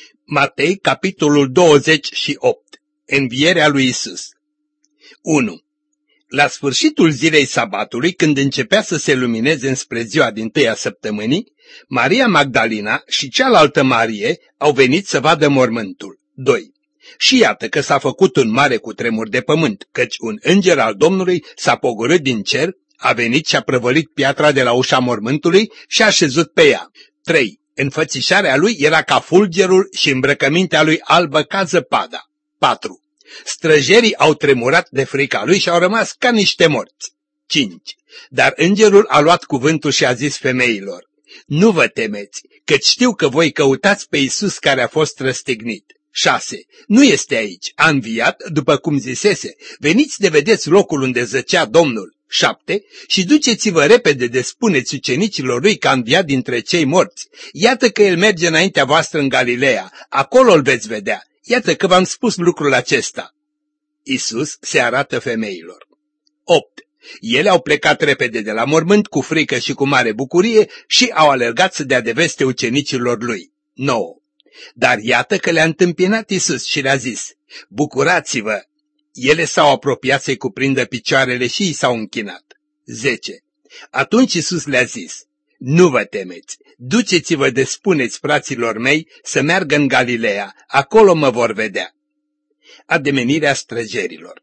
Matei, capitolul 28. Învierea lui Isus. 1. La sfârșitul zilei sabatului, când începea să se lumineze înspre ziua dintâia săptămânii, Maria Magdalena și cealaltă Marie au venit să vadă mormântul. 2. Și iată că s-a făcut un mare cutremur de pământ, căci un înger al Domnului s-a pogorât din cer, a venit și a prăvălit piatra de la ușa mormântului și a așezut pe ea. 3. Înfățișarea lui era ca fulgerul și îmbrăcămintea lui albă ca zăpada. 4. Străjerii au tremurat de frica lui și au rămas ca niște morți. 5. Dar îngerul a luat cuvântul și a zis femeilor: nu vă temeți, căci știu că voi căutați pe Iisus care a fost răstignit. 6. Nu este aici, a înviat, după cum zisese, veniți de vedeți locul unde zăcea Domnul. 7. Și duceți-vă repede de spuneți ucenicilor lui că a înviat dintre cei morți. Iată că el merge înaintea voastră în Galileea, acolo îl veți vedea. Iată că v-am spus lucrul acesta. Iisus se arată femeilor. 8. Ele au plecat repede de la mormânt cu frică și cu mare bucurie și au alergat să dea de veste ucenicilor lui. 9. Dar iată că le-a întâmpinat Iisus și le-a zis: bucurați-vă! Ele s-au apropiat să-i cuprindă picioarele și i s-au închinat. 10. Atunci Iisus le-a zis: nu vă temeți, duceți-vă de spuneți fraților mei să meargă în Galileea, acolo mă vor vedea. Ademenirea străjerilor.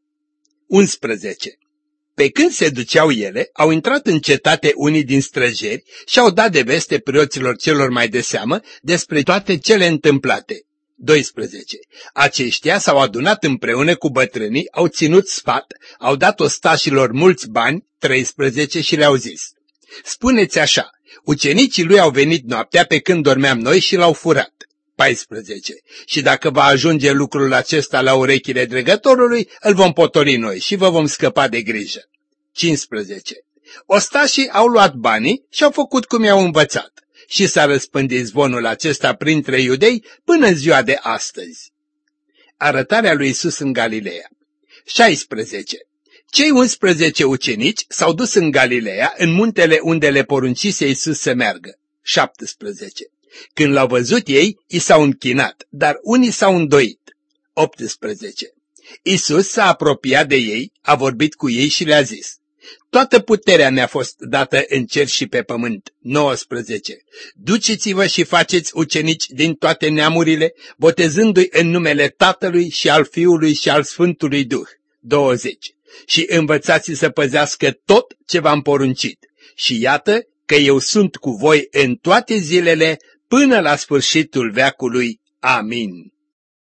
11. Pe când se duceau ele, au intrat în cetate unii din străjeri și au dat de veste preoților celor mai de seamă despre toate cele întâmplate. 12. Aceștia s-au adunat împreună cu bătrânii, au ținut sfat, au dat ostașilor mulți bani, 13, și le-au zis: spuneți așa, ucenicii lui au venit noaptea pe când dormeam noi și l-au furat. 14. Și dacă va ajunge lucrul acesta la urechile dregătorului, îl vom potoli noi și vă vom scăpa de grijă. 15. Ostașii au luat banii și au făcut cum i-au învățat. Și s-a răspândit zvonul acesta printre iudei până în ziua de astăzi. Arătarea lui Iisus în Galileea. 16. Cei 11 ucenici s-au dus în Galileea, în muntele unde le poruncise Iisus să meargă. 17. Când l-au văzut ei, i s-au închinat, dar unii s-au îndoit. 18. Iisus s-a apropiat de ei, a vorbit cu ei și le-a zis: toată puterea mi-a fost dată în cer și pe pământ. 19. Duceți-vă și faceți ucenici din toate neamurile, botezându-i în numele Tatălui și al Fiului și al Sfântului Duh. 20. Și învățați să păzească tot ce v-am poruncit. Și iată că eu sunt cu voi în toate zilele, până la sfârșitul veacului. Amin.